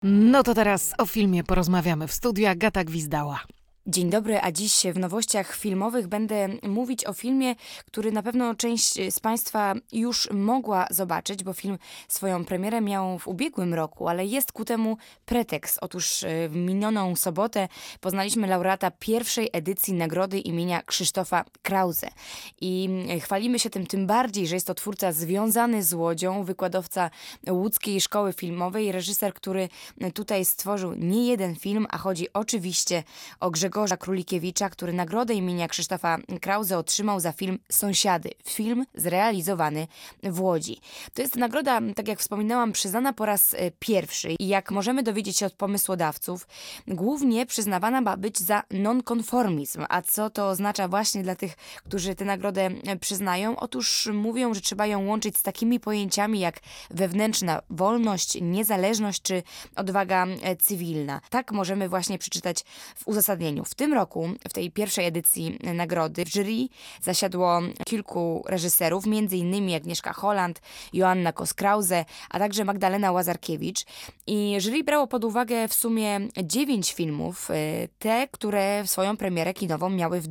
No to teraz o filmie porozmawiamy. W studiu Agata Gwizdała. Dzień dobry, a dziś w nowościach filmowych będę mówić o filmie, który na pewno część z Państwa już mogła zobaczyć, bo film swoją premierę miał w ubiegłym roku, ale jest ku temu pretekst. Otóż w minioną sobotę poznaliśmy laureata pierwszej edycji nagrody imienia Krzysztofa Krause. I chwalimy się tym bardziej, że jest to twórca związany z Łodzią, wykładowca łódzkiej szkoły filmowej, reżyser, który tutaj stworzył nie jeden film, a chodzi oczywiście o Grzegorza Królikiewicza, który nagrodę imienia Krzysztofa Krause otrzymał za film Sąsiady. Film zrealizowany w Łodzi. To jest nagroda, tak jak wspominałam, przyznana po raz pierwszy i jak możemy dowiedzieć się od pomysłodawców, głównie przyznawana ma być za nonkonformizm. A co to oznacza właśnie dla tych, którzy tę nagrodę przyznają? Otóż mówią, że trzeba ją łączyć z takimi pojęciami jak wewnętrzna wolność, niezależność czy odwaga cywilna. Tak możemy właśnie przeczytać w uzasadnieniu. W tym roku, w tej pierwszej edycji nagrody, w jury zasiadło kilku reżyserów, m.in. Agnieszka Holland, Joanna Kos-Krause, a także Magdalena Łazarkiewicz. I jury brało pod uwagę w sumie 9 filmów, te, które swoją premierę kinową miały w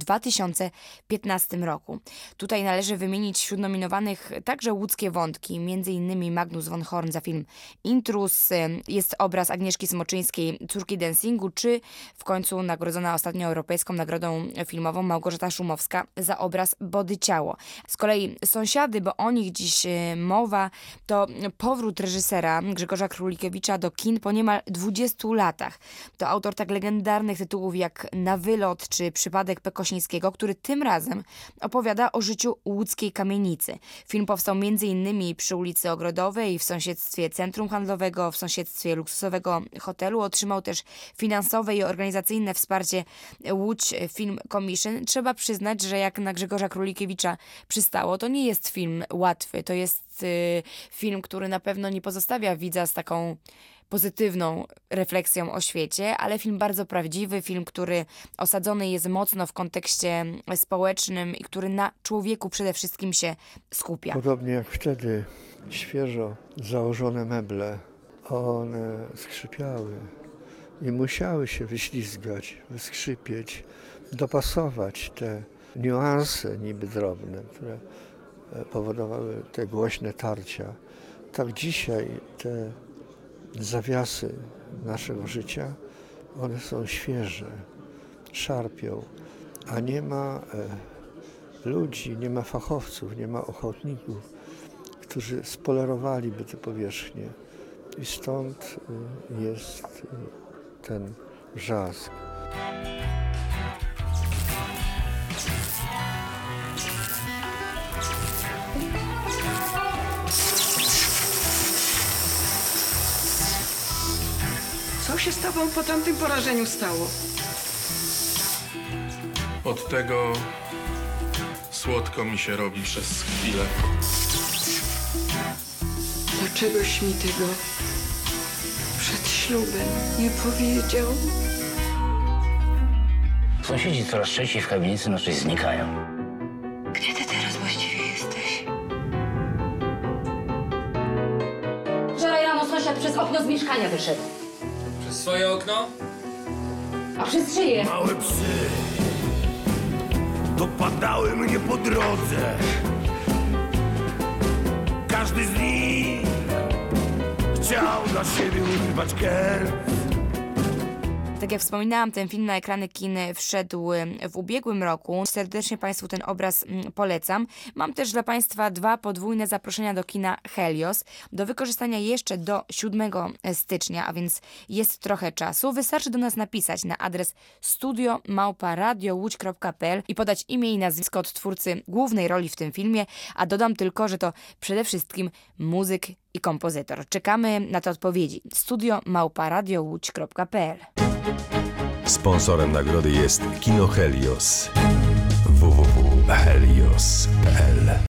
2015 roku. Tutaj należy wymienić wśród nominowanych także łódzkie wątki, m.in. Magnus von Horn za film Intrus, jest obraz Agnieszki Smoczyńskiej Córki dancingu, czy w końcu nagrodzona ostatnio europejską nagrodą filmową Małgorzata Szumowska za obraz Body Ciało. Z kolei Sąsiady, bo o nich dziś mowa, to powrót reżysera Grzegorza Królikiewicza do kin po niemal 20 latach. To autor tak legendarnych tytułów jak Na wylot czy Przypadek P. Kosińskiego, który tym razem opowiada o życiu łódzkiej kamienicy. Film powstał m.in. przy ulicy Ogrodowej, w sąsiedztwie centrum handlowego, w sąsiedztwie luksusowego hotelu. Otrzymał też finansowe i organizacyjne wsparcie Łódź Film Commission. Trzeba przyznać, że jak na Grzegorza Królikiewicza przystało, to nie jest film łatwy. To jest film, który na pewno nie pozostawia widza z taką pozytywną refleksją o świecie, ale film bardzo prawdziwy, film, który osadzony jest mocno w kontekście społecznym i który na człowieku przede wszystkim się skupia. Podobnie jak wtedy świeżo założone meble, one skrzypiały i musiały się wyślizgać, wyskrzypieć, dopasować te niuanse niby drobne, które powodowały te głośne tarcia. Tak dzisiaj te zawiasy naszego życia, one są świeże, szarpią, a nie ma ludzi, nie ma fachowców, nie ma ochotników, którzy spolerowaliby te powierzchnie. I stąd jest ten wrzask. Co się z tobą po tamtym porażeniu stało? Od tego słodko mi się robi przez chwilę. Dlaczegoś mi tego przed ślubem nie powiedział? Sąsiedzi coraz częściej w kamienicy naszej znikają. Gdzie ty teraz właściwie jesteś? Wczoraj rano sąsiad przez okno z mieszkania wyszedł. Przez swoje okno? A przez czyje? Małe psy dopadały mnie po drodze. Każdy z nich chciał dla siebie urwać kerc. Tak jak wspominałam, ten film na ekrany kin wszedł w ubiegłym roku. Serdecznie Państwu ten obraz polecam. Mam też dla Państwa 2 podwójne zaproszenia do kina Helios do wykorzystania jeszcze do 7 stycznia, a więc jest trochę czasu. Wystarczy do nas napisać na adres studio@radiołódź.pl i podać imię i nazwisko od twórcy głównej roli w tym filmie, a dodam tylko, że to przede wszystkim muzyk i kompozytor. Czekamy na te odpowiedzi. studio@radiołódź.pl. Sponsorem nagrody jest Kino Helios. www.helios.pl